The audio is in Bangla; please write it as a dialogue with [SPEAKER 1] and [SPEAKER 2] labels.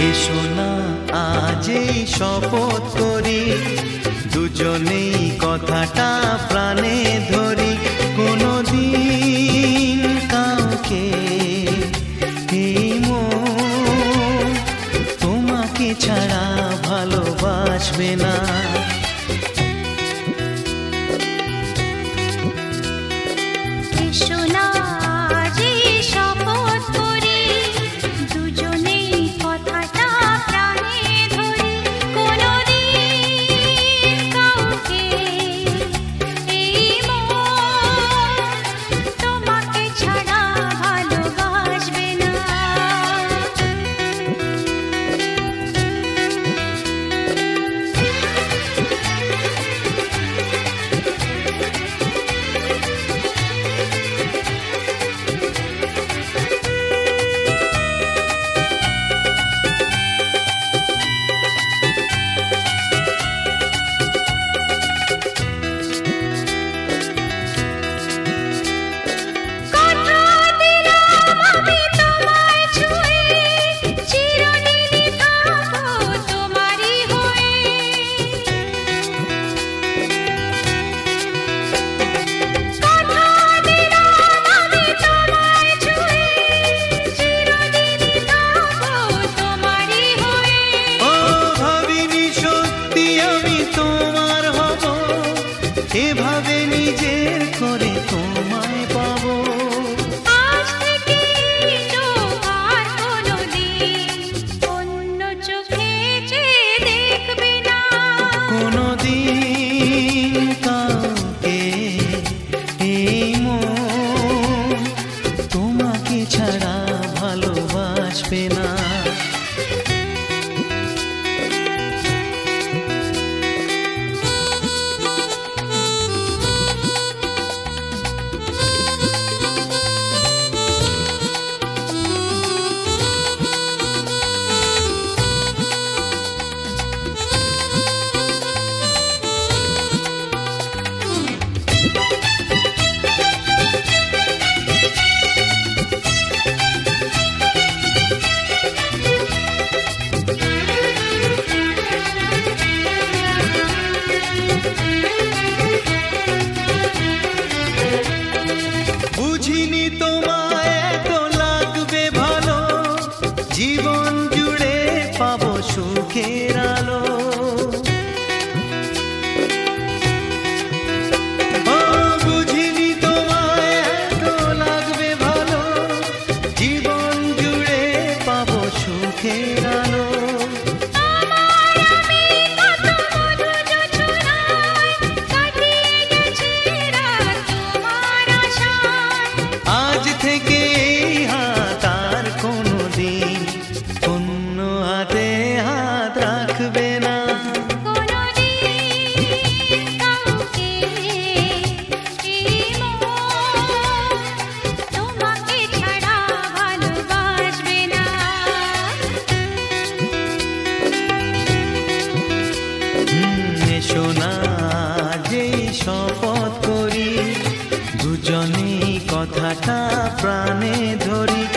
[SPEAKER 1] এসো না আজ এই শপথ করি, দুজনেই কথাটা প্রাণে ধরি। কোনোদিন কাউকে এই মন তোমাকে ছাড়া ভালোবাসবে না। এভাবে নিজের করে তোমায় পাবো।
[SPEAKER 2] আজ থেকে আর কোনোদিন অন্য চোখে চেয়ে দেখবে না।
[SPEAKER 1] কোনোদিন কাউকে এই মন তোমাকে ছাড়া ভালোবাসবে না। বুঝিনি তোমায় এত লাগবে ভালো, জীবন জুড়ে পাবো সুখের আলো। ও বুঝিনি তোমায় এত লাগবে ভালো, জীবন জুড়ে পাবো সুখের আলো। আজ থেকে এই হাত আর কোনোদিন অন্য হাতে হাত রাখবে না।
[SPEAKER 2] কোনোদিন কাউকে এই মন তোমাকে ছাড়া ভালোবাসবে না।
[SPEAKER 1] এসো না যেই শপথ করি, দুজনেই কথাটা প্রাণে ধরি।